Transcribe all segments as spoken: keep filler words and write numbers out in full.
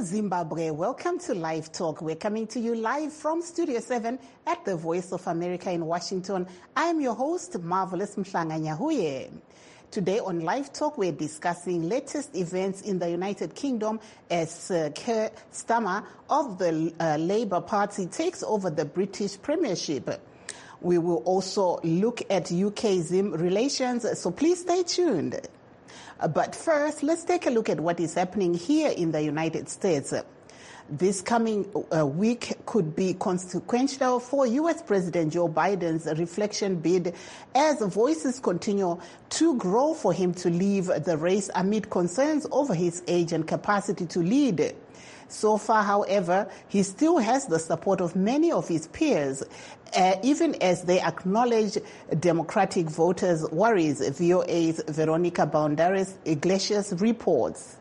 Zimbabwe. Welcome to Live Talk. We're coming to you live from Studio seven at the Voice of America in Washington. I'm your host, Marvelous Mhlanga Nyahuye. Today on Live Talk, we're discussing latest events in the United Kingdom as uh, Keir Starmer of the uh, Labour Party takes over the British Premiership. We will also look at U K-Zim relations, so please stay tuned. But first, let's take a look at what is happening here in the United States. This coming uh, week could be consequential for U S President Joe Biden's reflection bid as voices continue to grow for him to leave the race amid concerns over his age and capacity to lead. So far, however, he still has the support of many of his peers, uh, even as they acknowledge Democratic voters' worries. V O A's Veronica Boundaris Iglesias reports.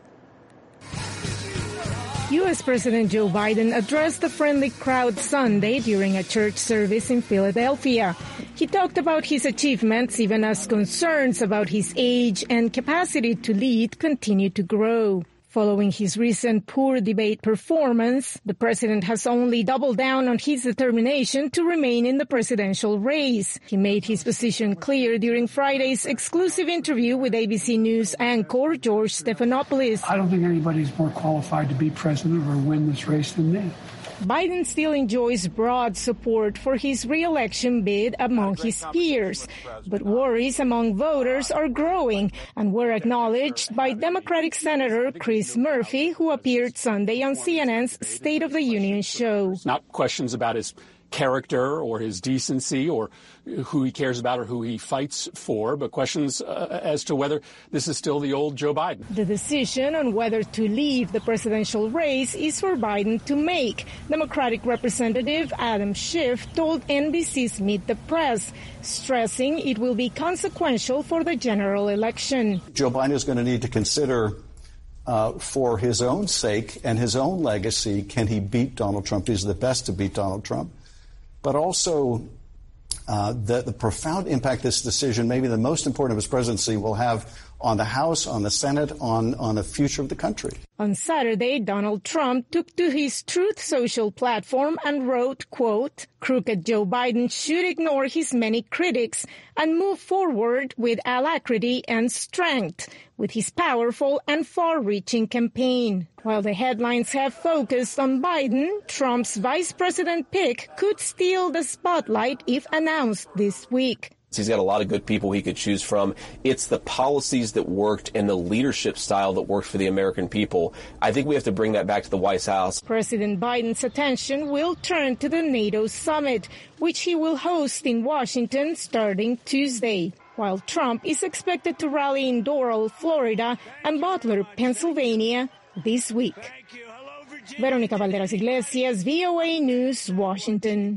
U S President Joe Biden addressed the friendly crowd Sunday during a church service in Philadelphia. He talked about his achievements even as concerns about his age and capacity to lead continue to grow. Following his recent poor debate performance, the president has only doubled down on his determination to remain in the presidential race. He made his position clear during Friday's exclusive interview with A B C News anchor George Stephanopoulos. I don't think anybody's more qualified to be president or win this race than me. Biden still enjoys broad support for his re-election bid among his peers, but worries among voters are growing and were acknowledged by Democratic Senator Chris Murphy, who appeared Sunday on C N N's State of the Union show. Not questions about his character or his decency or who he cares about or who he fights for, but questions uh, as to whether this is still the old Joe Biden. The decision on whether to leave the presidential race is for Biden to make. Democratic Representative Adam Schiff told N B C's Meet the Press, stressing it will be consequential for the general election. Joe Biden is going to need to consider Uh, for his own sake and his own legacy, can he beat Donald Trump? He's the best to beat Donald Trump. But also uh, the, the profound impact this decision, maybe the most important of his presidency, will have on the House, on the Senate, on, on the future of the country. On Saturday, Donald Trump took to his Truth Social platform and wrote, quote, "Crooked Joe Biden should ignore his many critics and move forward with alacrity and strength with his powerful and far-reaching campaign." While the headlines have focused on Biden, Trump's vice president pick could steal the spotlight if announced this week. He's got a lot of good people he could choose from. It's the policies that worked and the leadership style that worked for the American people. I think we have to bring that back to the White House. President Biden's attention will turn to the NATO summit, which he will host in Washington starting Tuesday, while Trump is expected to rally in Doral, Florida, and Butler, Pennsylvania, this week. Veronica Valderas Iglesias, V O A News, Washington.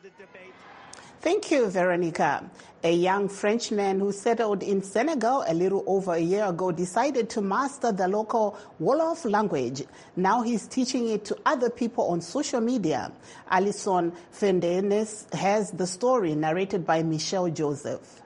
Thank you, Veronica. A young Frenchman who settled in Senegal a little over a year ago decided to master the local Wolof language. Now he's teaching it to other people on social media. Alison Fendenes has the story narrated by Michelle Joseph.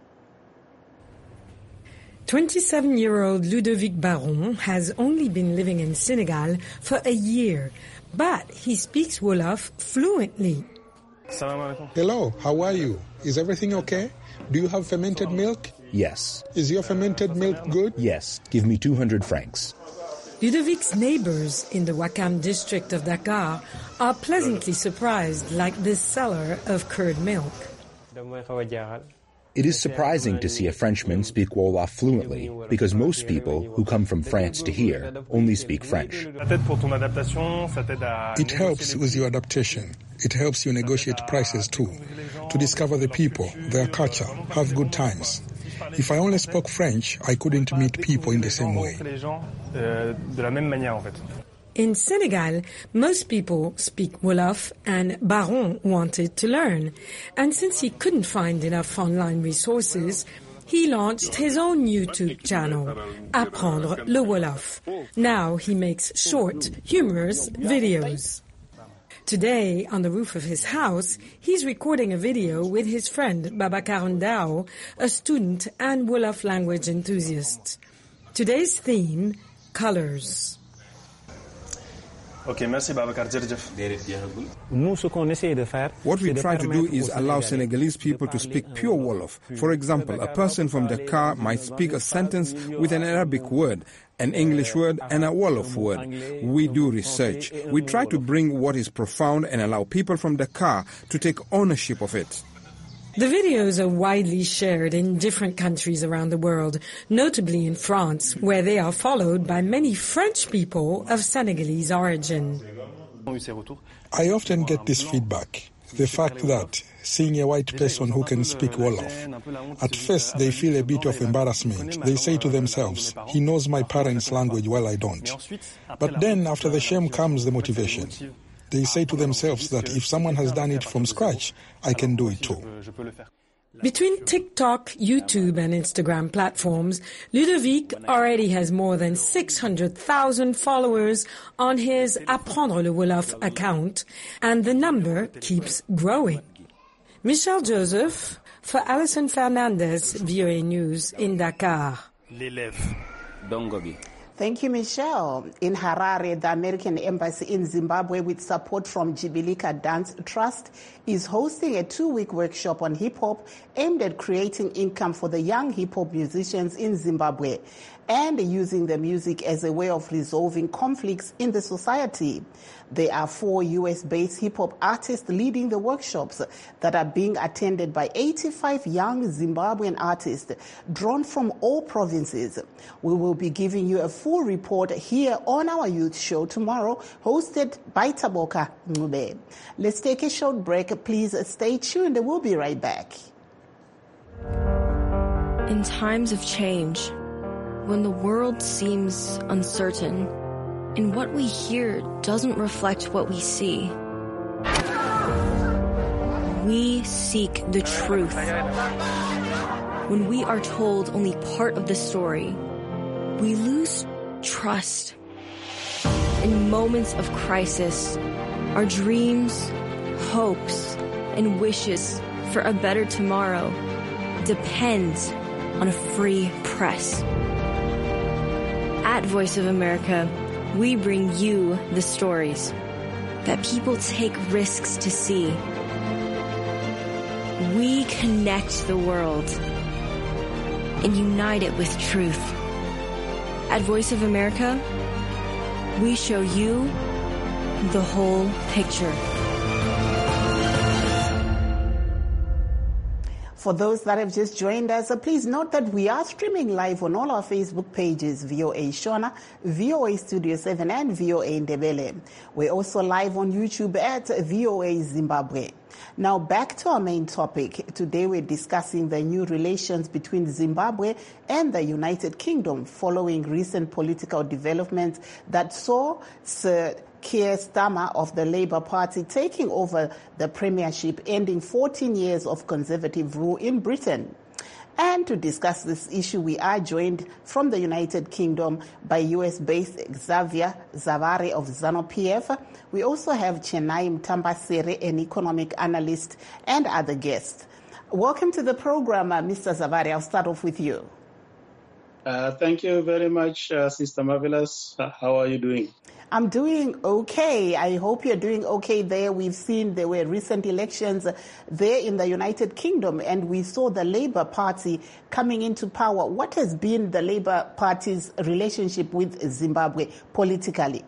twenty-seven-year-old Ludovic Baron has only been living in Senegal for a year, but he speaks Wolof fluently. Hello, how are you? Is everything okay? Do you have fermented milk? Yes. Is your fermented milk good? Yes. Give me two hundred francs. Ludovic's neighbors in the Wakam district of Dakar are pleasantly surprised, like this seller of curd milk. It is surprising to see a Frenchman speak Wolof fluently, because most people who come from France to here only speak French. It helps with your adaptation. It helps you negotiate prices too, to discover the people, their culture, have good times. If I only spoke French, I couldn't meet people in the same way. In Senegal, most people speak Wolof, and Baron wanted to learn. And since he couldn't find enough online resources, he launched his own YouTube channel, Apprendre le Wolof. Now he makes short, humorous videos. Today, on the roof of his house, he's recording a video with his friend Babacar Ndao, a student and Wolof language enthusiast. Today's theme, colors. Ok, merci Babacar jërëjëf. What we try to do is allow Senegalese people to speak pure Wolof. For example, a person from Dakar might speak a sentence with an Arabic word, an English word, and a Wolof word. We do research. We try to bring what is profound and allow people from Dakar to take ownership of it. The videos are widely shared in different countries around the world, notably in France, where they are followed by many French people of Senegalese origin. I often get this feedback, the fact that seeing a white person who can speak Wolof, at first they feel a bit of embarrassment. They say to themselves, he knows my parents' language while I don't. But then after the shame comes the motivation. They say to themselves that if someone has done it from scratch, I can do it too. Between TikTok, YouTube and Instagram platforms, Ludovic already has more than six hundred thousand followers on his Apprendre le Wolof account, and the number keeps growing. Michelle Joseph for Alison Fernandez, V O A News in Dakar. L'élève. Dongobi. Thank you, Michelle. In Harare, the American Embassy in Zimbabwe, with support from Jibilika Dance Trust, is hosting a two-week workshop on hip-hop aimed at creating income for the young hip-hop musicians in Zimbabwe and using the music as a way of resolving conflicts in the society. There are four U S-based hip-hop artists leading the workshops that are being attended by eighty-five young Zimbabwean artists drawn from all provinces. We will be giving you a full report here on our youth show tomorrow, hosted by Taboka Ngube. Let's take a short break. Please stay tuned. We'll be right back. In times of change, when the world seems uncertain, and what we hear doesn't reflect what we see, we seek the truth. When we are told only part of the story, we lose trust. In moments of crisis, our dreams, hopes, and wishes for a better tomorrow depend on a free press. At Voice of America, we bring you the stories that people take risks to see. We connect the world and unite it with truth. At Voice of America, we show you the whole picture. For those that have just joined us, uh, please note that we are streaming live on all our Facebook pages, V O A Shona, V O A Studio seven, and V O A Ndebele. We're also live on YouTube at V O A Zimbabwe. Now back to our main topic. Today we're discussing the new relations between Zimbabwe and the United Kingdom following recent political developments that saw Sir Keir Starmer of the Labour Party taking over the premiership, ending fourteen years of Conservative rule in Britain. And to discuss this issue, we are joined from the United Kingdom by U S-based Xavier Zavare of ZANU-P F. We also have Chennai Mtambasere, an economic analyst, and other guests. Welcome to the program, uh, Mister Zavare. I'll start off with you. Uh, thank you very much, uh, Sister Marvelous. Uh, how are you doing? I'm doing okay. I hope you're doing okay there. We've seen there were recent elections there in the United Kingdom, and we saw the Labour Party coming into power. What has been the Labour Party's relationship with Zimbabwe politically?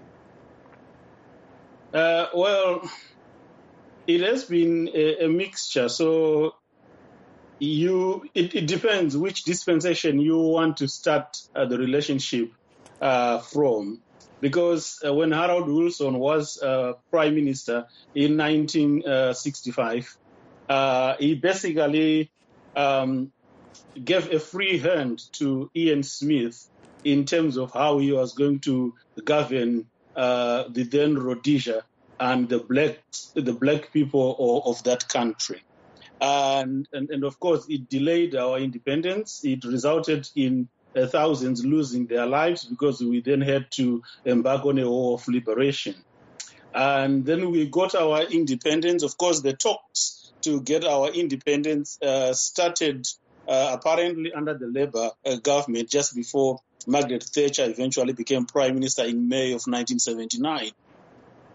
Uh, well, it has been a, a mixture. So you, it, it depends which dispensation you want to start uh, the relationship uh, from. Because uh, when Harold Wilson was uh, Prime Minister in nineteen sixty-five, uh, he basically um, gave a free hand to Ian Smith in terms of how he was going to govern uh, the then Rhodesia and the black the black people of, of that country. And, and and of course, it delayed our independence. It resulted in Uh, thousands losing their lives because we then had to embark on a war of liberation. And then we got our independence. Of course, the talks to get our independence uh, started uh, apparently under the Labour uh, government just before Margaret Thatcher eventually became Prime Minister in May of nineteen seventy-nine.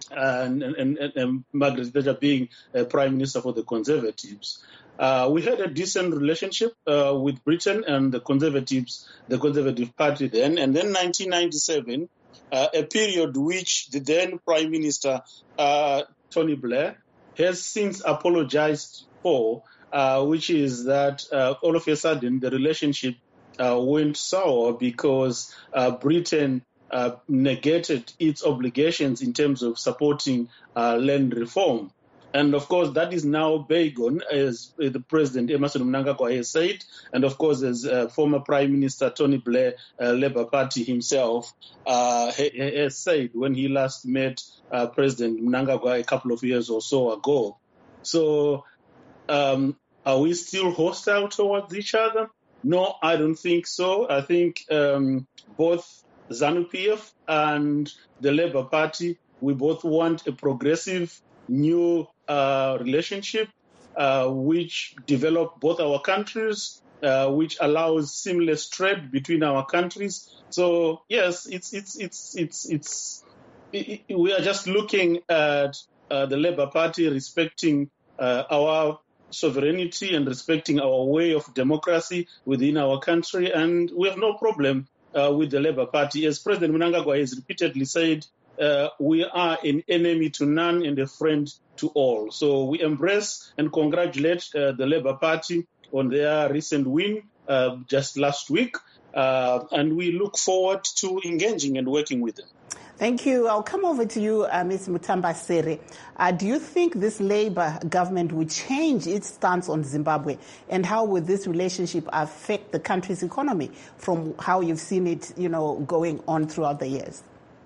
and, and, and, and Margaret Thatcher being uh, Prime Minister for the Conservatives. Uh, we had a decent relationship uh, with Britain and the Conservatives, the Conservative Party then. And then nineteen ninety-seven, uh, a period which the then Prime Minister, uh, Tony Blair, has since apologized for, uh, which is that uh, all of a sudden the relationship uh, went sour because uh, Britain uh, negated its obligations in terms of supporting uh, land reform. And of course, that is now bygone, as the President Emmerson Mnangagwa has said, and of course, as uh, former Prime Minister Tony Blair, uh, Labour Party himself, uh, has said when he last met uh, President Mnangagwa a couple of years or so ago. So, um, are we still hostile towards each other? No, I don't think so. I think um, both ZANU-P F and the Labour Party, we both want a progressive new uh, relationship uh, which develop both our countries, uh, which allows seamless trade between our countries. So yes, it's it's it's it's it's it, it, we are just looking at uh, the Labour Party respecting uh, our sovereignty and respecting our way of democracy within our country, and we have no problem uh, with the Labour Party. As President Mnangagwa has repeatedly said, Uh, we are an enemy to none and a friend to all. So we embrace and congratulate uh, the Labour Party on their recent win uh, just last week, uh, and we look forward to engaging and working with them. Thank you. I'll come over to you, uh, Miz Mutambasere. Uh, do you think this Labour government will change its stance on Zimbabwe, and how will this relationship affect the country's economy from how you've seen it, you know, going on throughout the years?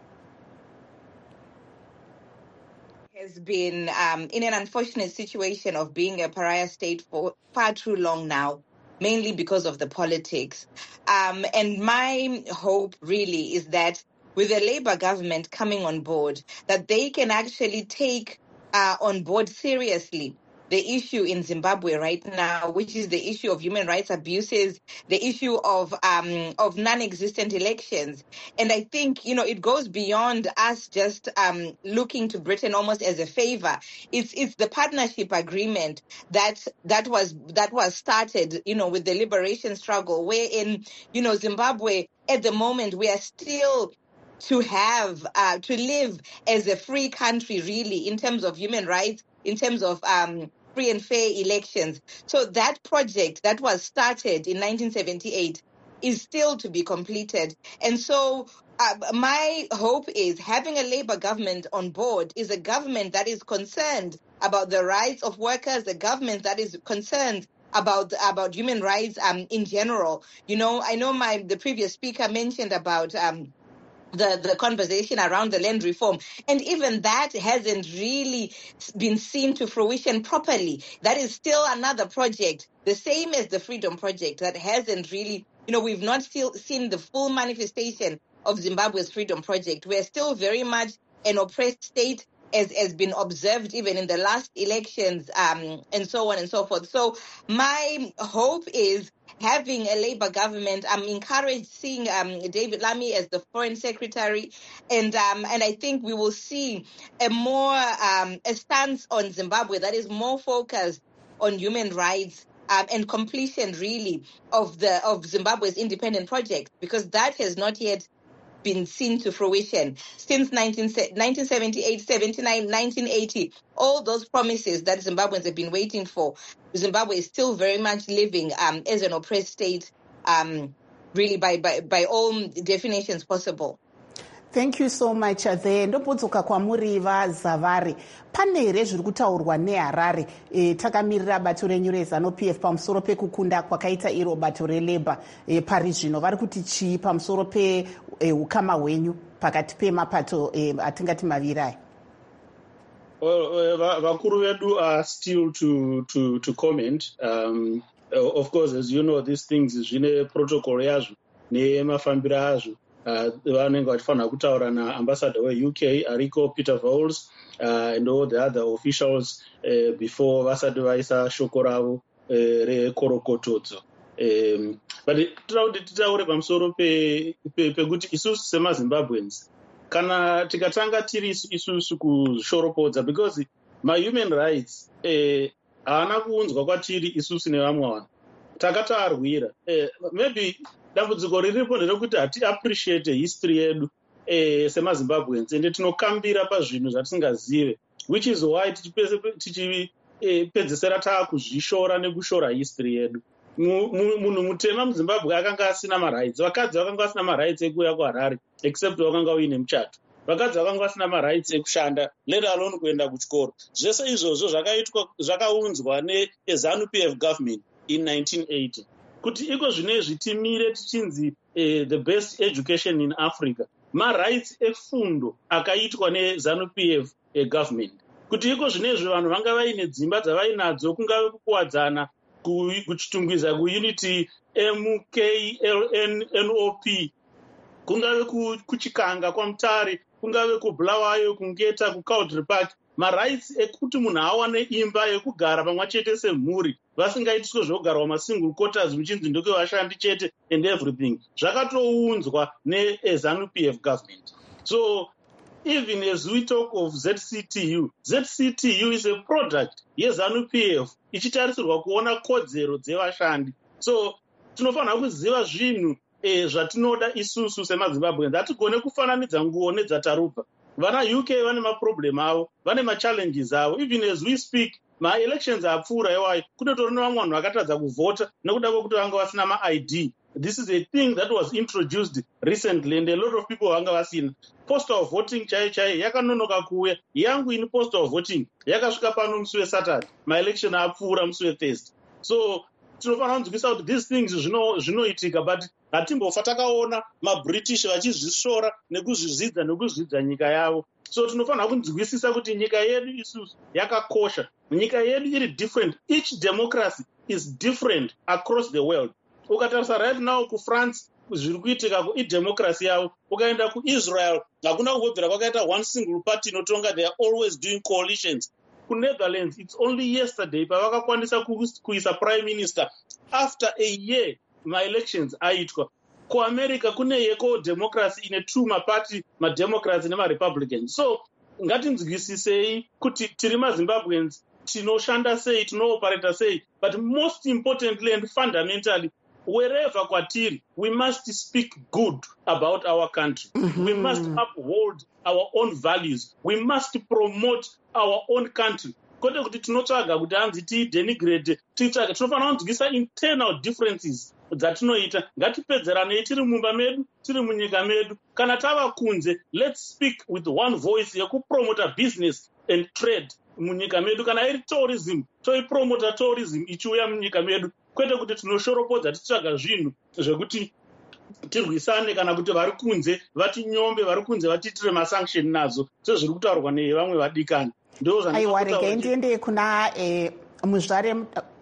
Has been um, in an unfortunate situation of being a pariah state for far too long now, mainly because of the politics. Um, and my hope really is that with the Labour government coming on board, that they can actually take uh, on board seriously the issue in Zimbabwe right now, which is the issue of human rights abuses, the issue of um, of non-existent elections. And I think, you know, it goes beyond us just um, looking to Britain almost as a favor. It's it's the partnership agreement that that was that was started, you know, with the liberation struggle, wherein, you know, Zimbabwe at the moment we are still to have uh, to live as a free country, really, in terms of human rights, in terms of um, free and fair elections. So that project that was started in nineteen seventy-eight is still to be completed. And so uh, my hope is having a Labour government on board is a government that is concerned about the rights of workers, a government that is concerned about about human rights um, in general. You know, I know my the previous speaker mentioned about um, the, the conversation around the land reform. And even that hasn't really been seen to fruition properly. That is still another project, the same as the Freedom Project, that hasn't really, you know, we've not still seen the full manifestation of Zimbabwe's Freedom Project. We're still very much an oppressed state, as has been observed even in the last elections, um, and so on and so forth. So my hope is having a Labour government. I'm encouraged seeing um, David Lammy as the Foreign Secretary, and um, and I think we will see a more um, a stance on Zimbabwe that is more focused on human rights um, and completion, really, of the of Zimbabwe's independent project, because that has not yet been seen to fruition since nineteen seventy-eight, seventy-nine, nineteen eighty. All those promises that Zimbabweans have been waiting for, Zimbabwe is still very much living um, as an oppressed state, um, really by, by, by all definitions possible. Thank you so much. There ndopodzoka kwamuri vaZavari. Pane here zviri kutaurwa neHarare e, takamirira bato renyu reZANU-P F pamusoro pekukunda kwakaita iro bato reLabour e, pari zvino vari kuti chii pamusoro peukama e, hwenyu pakati pemapato e, atingati maviri aya? Well, vakuru vedu are still to to to comment. Um, of course, as you know, these things zvine protocol yazvo nemafambiro azvo. Vanenge vachifanira kutaura naambassador weU K ariko Peter Vowles uh, and all the other officials uh, before vasati vaisa shoko ravo uh, rekorokotodzo. Um, but toda kuti titaure pamusoro pekuti isusu semaZimbabweans kana tikatanga tiri isusu kushoropodza, because mahuman rights haana eh, kuunzwa kwatiri isusu nevamwe vanhu takatarwira. eh, maybe dambudziko riripo nderekuti hati appreciate history yedu eh, semazimbabweans ende tinokambira pazvinhu zvatisingazive, which is why tichipedzesera eh, taakuzvishora nekushora history yedu. Munhu mutema muzimbabwe akanga asina marights. Vakadzi vakanga vasina marights ekuuya kuharare except vakanga uine muchato. Vakadzi vakanga vasina marights ekushanda, let alone kuenda kuchikoro. Zvese izvozvo zvakaitwa zvakaunzwa neZANU P F government in nineteen eighty. Kuti iko zvinezvi timire tichinzi eh, the best education in Africa, marights efundo akaitwa neZANU P F eh, government. Kuti iko zvinezvi vanhu vanga vaine dzimba dzavainadzo, kungave kukuwadzana kuchitungwiza kuunity M K L N O P, kungave kuchikanga kwamutare, kungave kubulawayo, kungeta, kuCowdry Park, marights ekuti munhu awane imba yekugara pamwe chete semhuri, vasingaitiswe zvokugara masingle quarters muchinzi ndokevashandi chete and everything, zvakatounzwa neZANU P F government. So even as we talk of Z C T U, Z C T U is a product yeZANU P F ichitarisirwa kuona kodzero dzevashandi. So tinofanira kuziva zvinhu eh, zvatinoda isusu semazimbabweans. Hatigone kufananidza nguo nedzatarupa. Vana U K vane maproblem avo, vane machallenges avo. Even as we speak, ma-elections apfuura iwayo, kunotori nevamwe vanhu vakatadza kuvhota nekuda kwekuti vanga vasina ma-I D. This is a thing that was introduced recently and a lot of people vanga vasina. Postal voting chai chai yakanonoka kuuya. Yangu in postal voting yakasvika pano musi weSaturday, ma-election apfuura musi weThursday. So tinofanira kunzwisa kuti these things zvinoitika, but hatimbofa takaona maBritish vachizvishora nekuzvizvidza nekuzvidza nyika yavo. So tinofanira kunzwisisa kuti nyika yedu isusu yakakosha. Nyika yedu iri different. Each democracy is different across the world. Ukatarisa right now kuFrance zviri kuitika idemocracy yavo, ukaenda kuIsrael hakuna kugodzera kwakaita one single party inotonga, they are always doing coalitions. KuNetherlands it's only yesterday pavakakwanisa kuisa prime minister after a year ma-elections aitwa. KuAmerica kune yeko democracy ine two maparty, mademocrats nemarepublicans. So ngatinzwisisei kuti tiri maZimbabweans tinoshanda sei, tinooperata sei, but most importantly and fundamentally, wherever kwatiri, we must speak good about our country. Mm-hmm. We must uphold our own values. We must promote our own country. Kwete kuti tinotsvaga kuti hanzi tidenigrate, titsvaga, tinofanira kunzwisa internal differences dzatinoita. Ngatipedzeranei tiri mumba medu, tiri munyika medu. Kana tava kunze, let's speak with one voice yekupromota business and trade munyika medu. Kana iri tourism, toipromota tourism ichiuya munyika medu. Kwete kuti tinoshoropodza tichitsvaga zvinhu zvekuti tirwisane kana kuti vari kunze vatinyombe, vari kunze vatiitire masanction nazo, sezviri kutaurwa nevamwe vadikani. Aiwa, rega ndiende kuna eh, muzvare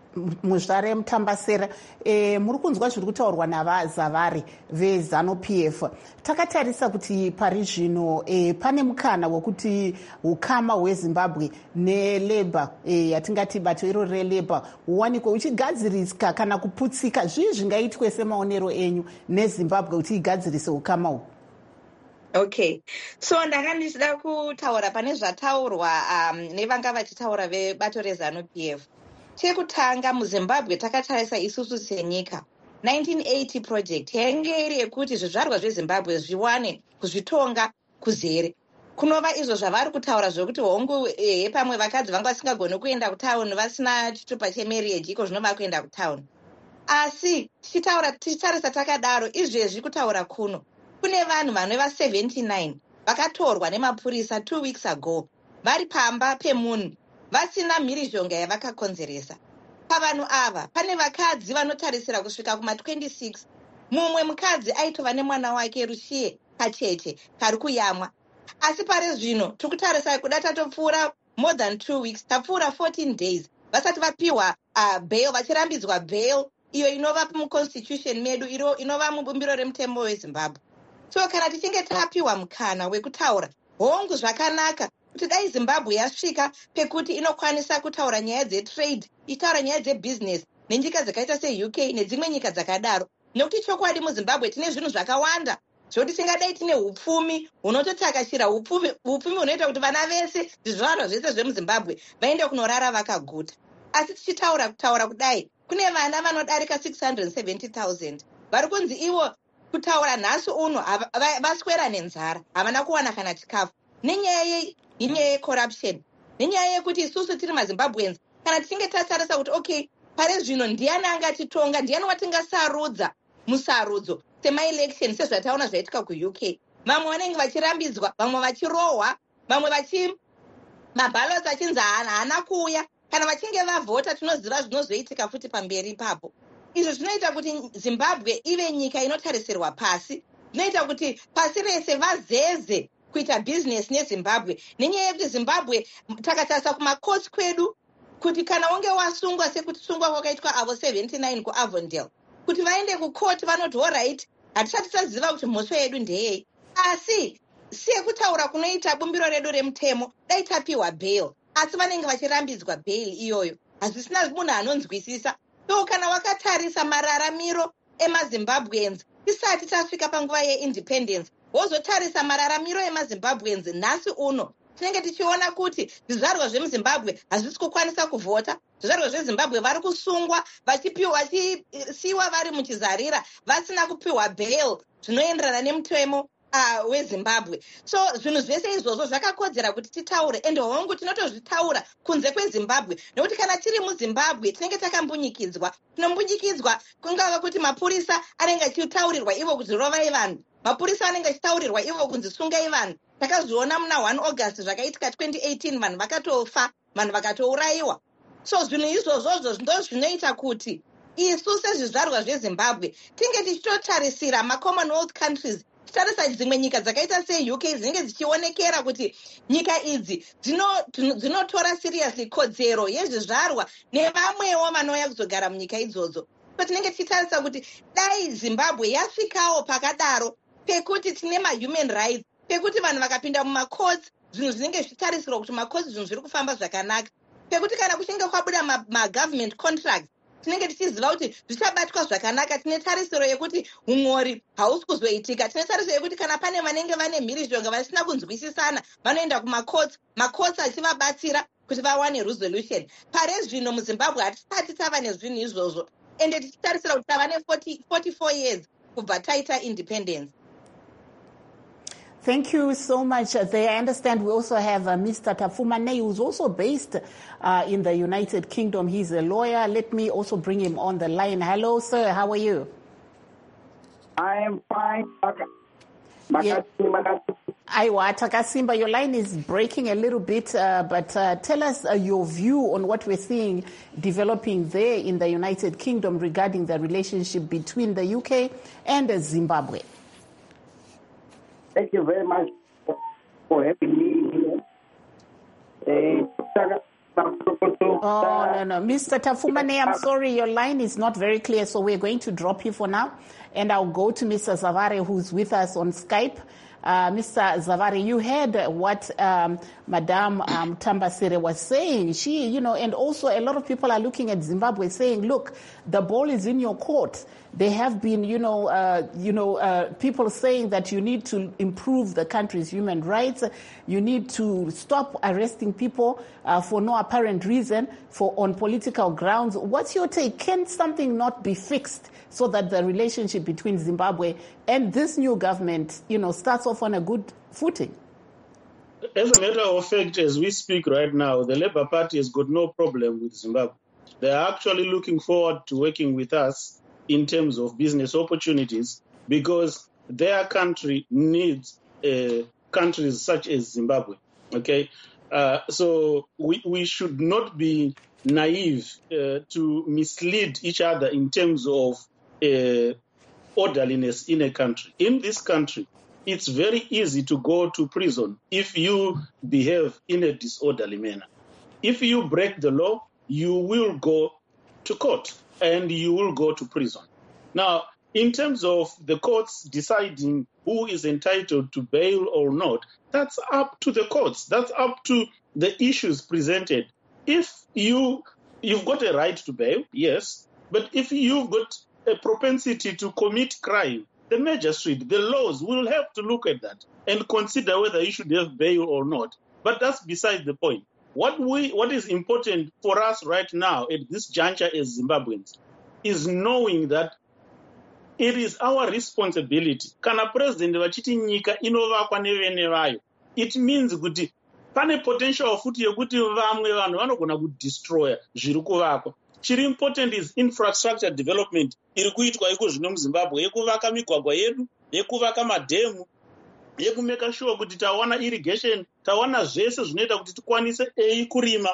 muzvare Mutambasera. eh, muri kunzwa zviri kutaurwa navazavari veZANU P F. Takatarisa kuti pari zvino eh, pane mukana wekuti ukama hweZimbabwe neLabour, eh, yatingati bato iro reLabour, huwanikwe uchigadziriswa kana kuputsika. Zvii zvingaitwe semaonero enyu neZimbabwe kuti igadzirise ukama uhu? Okay, so ndanga ndichida kutaura pane zvataurwa um, nevanga vachitaura vebato reZANU P F. Chekutanga, muZimbabwe takatarisa isusu senyika, nineteen eighty project yainge iri yekuti zvizvarwa zveZimbabwe zviwane kuzvitonga kuzere. Kunova izvo zvavari kutaura zvokuti hongu eh, pamwe vakadzi vanga vasingagoni kuenda kutauni vasina chitupa chemarriage, iko zvinova kuenda kutauni. Asi tichitaura tichitarisa takadaro, izvezvi kutaura kuno kune vanhu vanova seventy-nine vakatorwa nemapurisa two weeks ago vari pamba pemunhu vasina mhirizhonga yavakakonzeresa. Pavanhu ava pane vakadzi vanotarisira kusvika kuma twenty-six. Mumwe mukadzi aitova nemwana wake Rushiye kacheche kari kuyamwa. Asi pari zvino tikutarisa kuda tatopfuura more than two weeks, tapfuura fourteen days vasati vapiwa uh, bail, vachirambidzwa bail iyo inova muconstitution medu, iro inova mubumbiro remutembo weZimbabwe. So kana tichinge tapiwa mukana wekutaura hongu zvakanaka kuti dai Zimbabwe yasvika pekuti inokwanisa kutaura nyaya dzetrade, itaura nyaya dzebusiness nenyika dzakaita seU K nedzimwe nyika dzakadaro, nekuti chokwadi muZimbabwe tine zvinhu zvakawanda zvokuti tingadai tine upfumi hunototakashira upfumi upfumi hunoita kuti vana vese zvizvarwa zvese zvemuzimbabwe vaende kunorara vakaguta. Asi tichitaura kutaura kudai kune vana vanodarika six hundred seventy thousand vari kunzi ivo kutaura nhasi uno vaswera nenzara, havana kuwana kana chikafu nenyaya yecorruption, nenyaya yekuti isusu tiri mazimbabweans kana tichinge tatarisa kuti okay, pare zvino ndiani angatitonga, ndiani watingasarudza musarudzo semaelection sezvataona zvaitika kuU K. Vamwe vanenge vachirambidzwa, vamwe vachirohwa, vamwe vachi mabhalots achinzi haana kuuya. Kana vachinge vavhota tinoziva zvinozoitika futi pamberi ipapo. Izvo zvinoita kuti Zimbabwe ive nyika inotarisirwa pasi, zvinoita kuti pasi rese vazeze kuita business neZimbabwe. Nenyaya yekuti Zimbabwe takatarisa kumakotsi kwedu kuti kana unge wasungwa sekuti sungwa kwakaitwa avo seventy-nine kuAvondale, kuti vaende kukoti vanoti alright, hatisati taziva kuti mhosva yedu ndeyei, asi sekutaura kunoita bumbiro redu remutemo dai tapiwa bail, asi vanenge vachirambidzwa bail iyoyo. Hazvisina munhu anonzwisisa. So kana wakatarisa mararamiro emaZimbabweans tisati tasvika panguva yeindependence, wozotarisa mararamiro emaZimbabweans nhasi uno, tinenge tichiona kuti zvizvarwa zvemuZimbabwe hazvisi kukwanisa kuvhota. Zvizvarwa zveZimbabwe vari kusungwa vachipiwa vachisiiwa vari muchizarira vasina kupiwa bail zvinoenderana nemutemo Uh, weZimbabwe. So zvinhu zvese izvozvo zvakakodzera kuti titaure, ende hongu tinotozvitaura kunze kweZimbabwe, nekuti kana tiri muZimbabwe tinenge takambunyikidzwa. Tinombunyikidzwa kungava kuti mapurisa anenge achitaurirwa ivo kuzirovai vanhu, mapurisa anenge achitaurirwa ivo kunzi sungai vanhu. Takazviona muna one August zvakaitika twenty eighteen, vanhu vakatofa, vanhu vakatouraiwa. So zvinhu izvozvozvo ndo zvinoita kuti isu sezvizvarwa zveZimbabwe tinge tichitotarisira maCommonwealth countries, titarisa dzimwe nyika dzakaita seU K dzinenge dzichionekera kuti nyika idzi dzinotora seriously kodzero yezvizvarwa nevamwewo vanouya kuzogara munyika idzodzo. So tinenge tichitarisa kuti dai Zimbabwe yasvikawo pakadaro pekuti tine mahuman rights, pekuti vanhu vakapinda mumacourts zvinhu zvinenge zvichitarisirwa kuti macourts zvinhu zviri kufamba zvakanaka, pekuti kana kuchinge kwabuda magovernment contracts tinenge tichiziva kuti zvichabatwa zvakanaka. Tine tarisiro yekuti umori hausi kuzoitika. Tine tarisiro yekuti kana pane vanenge vane mhirizhonga vasina kunzwisisana vanoenda kumacourts, macourts achivabatsira kuti vawane resolution. Pare zvino muZimbabwe hatisati tava nezvinhu izvozvo, ende tichitarisira kuti tava ne forty-four years kubva taita independence. Thank you so much. There, I understand we also have uh, Mister Tafumane, who's also based uh, in the United Kingdom. He's a lawyer. Let me also bring him on the line. Hello, sir. How are you? I am fine. Yeah. Aiwa, Takasimba, your line is breaking a little bit, uh, but uh, tell us uh, your view on what we're seeing developing there in the United Kingdom regarding the relationship between the U K and uh, Zimbabwe. Thank you very much for having me here. Oh, no, no. Mister Tafumane, I'm sorry, your line is not very clear, so we're going to drop you for now. And I'll go to Mister Zavare, who's with us on Skype. Uh, Mister Zavare, you heard what um, Madame um, Tambasere was saying. She, you know, and also a lot of people are looking at Zimbabwe saying, look, the ball is in your court. There have been, you know, uh, you know, uh, people saying that you need to improve the country's human rights. You need to stop arresting people uh, for no apparent reason, for on political grounds. What's your take? Can something not be fixed so that the relationship between Zimbabwe and this new government, you know, starts off on a good footing? As a matter of fact, as we speak right now, the Labour Party has got no problem with Zimbabwe. They are actually looking forward to working with us in terms of business opportunities, because their country needs uh, countries such as Zimbabwe. Okay, uh, so we, we should not be naive uh, to mislead each other in terms of uh, orderliness in a country. In this country, it's very easy to go to prison if you behave in a disorderly manner. If you break the law, you will go to court and you will go to prison. Now, in terms of the courts deciding who is entitled to bail or not, that's up to the courts. That's up to the issues presented. If you, you've got a right to bail, yes, but if you've got a propensity to commit crime, the magistrate, the laws will have to look at that and consider whether you should have bail or not. But that's beside the point. What we, what is important for us right now at this juncture as Zimbabweans is knowing that it is our responsibility. Kana president vachiti nyika inovakwa nevene vayo. It means kuti pane potential futi yekuti vamwe vanhu vanogona kudestroya zviri kuvakwa. Chiri important is infrastructure development iri kuitwa iko zvino muZimbabwe, yekuvaka migwagwa yedu, yekuvaka madhemu, yekumeka sure kuti tawana irrigation, tawana zvese zvinoita kuti tikwanise ei kurima,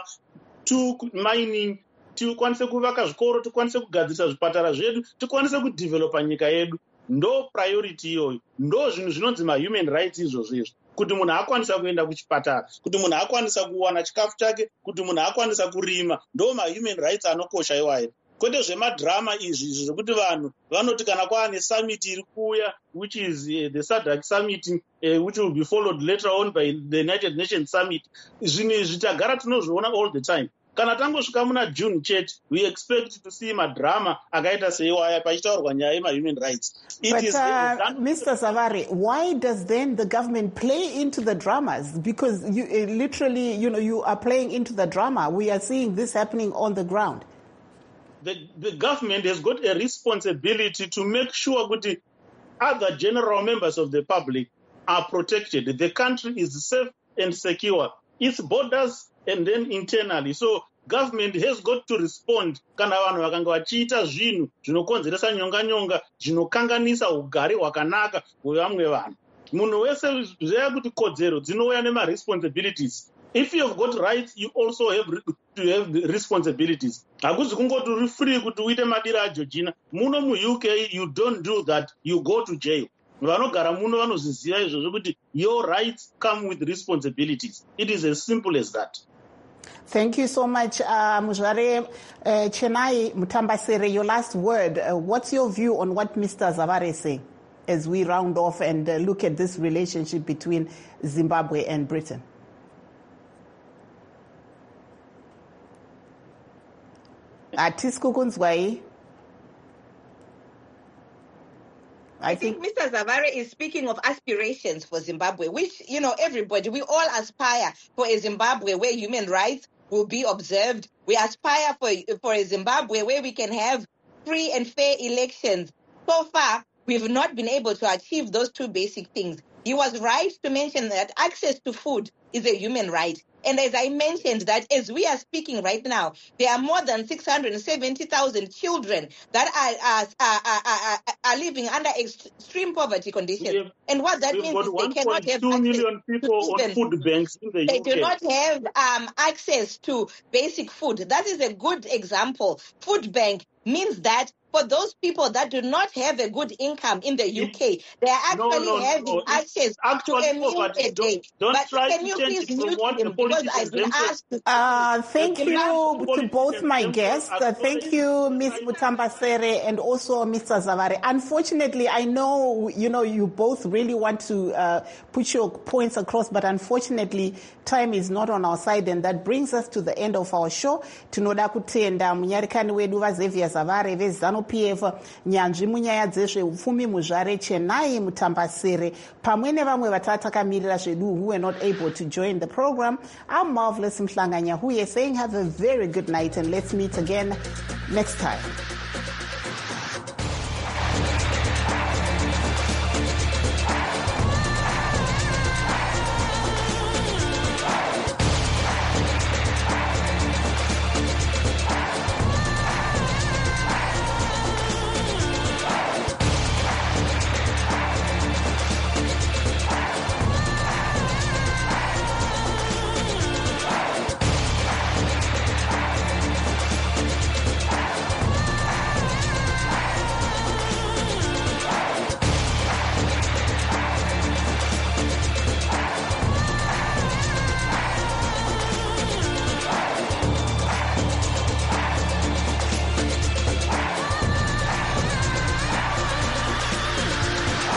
to mining, tikwanise kuvaka zvikoro, tikwanise kugadzirisa zvipatara zvedu, tikwanise kudevelopa nyika yedu. Ndo priority iyoyo. Ndo zvinhu zvinonzi ma-human rights izvozvo izvo. Kuti munhu akwanisa kuenda kuchipatara, kuti munhu akwanisa kuwana chikafu chake, kuti munhu akwanisa kurima. Ndo ma-human rights anokosha iwayo. Kwete zvemadhirama izvi zvekuti vanhu vanoti kana kwaane summit iri kuuya, which is uh, the SADC summit, uh, which will be followed later on by the United Nations summit. Zvinhu izvi tagara tinozviona all the time. Kana tangosvika muna June chete, we expect to see madrama akaita seiwaya pachitaurwa nyaya yema-human rights. It but, is, uh, Mister Zavare, why does then the government play into the dramas? Because you uh, literally, you know, you are playing into the drama. We are seeing this happening on the ground. The, the government has got a responsibility to make sure that other general members of the public are protected. The country is safe and secure. Its borders and then internally. So government has got to respond kana vanhu vakanga vachiita zvinhu zvinokonzeresa nyonga nyonga zvinokanganisa ugare hwakanaka hwevamwe vanhu. Munhu wese zveya kuti kodzero dzinouya nema-responsibilities. If you have got rights, you also have to have the responsibilities. Hakuzi kungoti uri free kuti uite madira aJeorgina. Muno mu-U K, you don't do that. You go to jail. Vanogara muno vanozviziva izvozvo kuti your rights come with responsibilities. It is as simple as that. Thank you so much, uh, Muzvare uh, Chenai Mutambasere. Your last word. Uh, what's your view on what Mister Zavare is saying as we round off and uh, look at this relationship between Zimbabwe and Britain? Atisku Kunzwai. I think Mister Zavare is speaking of aspirations for Zimbabwe, which, you know, everybody, we all aspire for a Zimbabwe where human rights will be observed. We aspire for, for a Zimbabwe where we can have free and fair elections. So far, we've not been able to achieve those two basic things. He was right to mention that access to food is a human right. And as I mentioned, that as we are speaking right now, there are more than six hundred seventy thousand children that are, are, are, are, are living under extreme poverty conditions. Have, and what that means is they cannot have two million people on food banks in the they U K. They do not have um, access to basic food. That is a good example. Food bank means that for those people that do not have a good income in the U K, they are actually no, no, having no. access to a meal a day. Don't but try can to you change please from what the because I've been asked to uh, thank you to both my guests. Uh, thank you, Miz Mutambasere, and also Mister Zavare. Unfortunately, I know, you know, you both really want to uh, put your points across, but unfortunately, time is not on our side, and that brings us to the end of our show. Tinoda kutenda munyarikani wedu vaXavier Zavare vezanu P F nyanzvi munyaya dzezveupfumi Muzvare Chenai Mutambasere pamwe nevamwe vatakamirira zvedu who were not able to join the program. I'm Marvelous Mhlanga Nyahuye saying have a very good night and let's meet again next time.